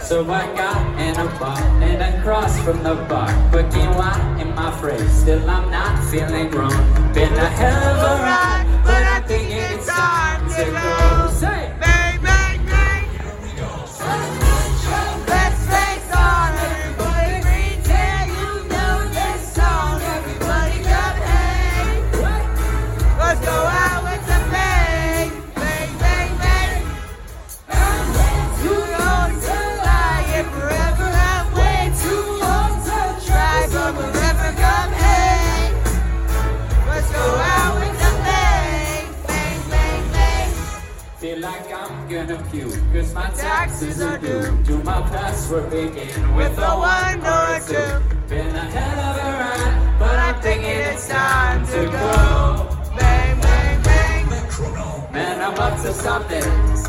So I got in a bar and across from the bar, putting wine in my phrase. Still I'm not feeling grown. Been a hell of a ride, but I think it's time to go. Say, Bang, bang, bang. Let's face on, everybody pretend you know this song. Everybody clap hands. Let's go out with the bang, bang, bang, bang. Too long to lie, and forever I'm way too long to try, but forever come hang. Let's go out with the bang, bang, bang, bang. feel like I'm gonna puke, cause my taxes are due. Do my password begin with a 1 or a 2? Been a hell of a ride, but I'm thinking it's time to go. Bang, bang, bang. Man, I'm up to something.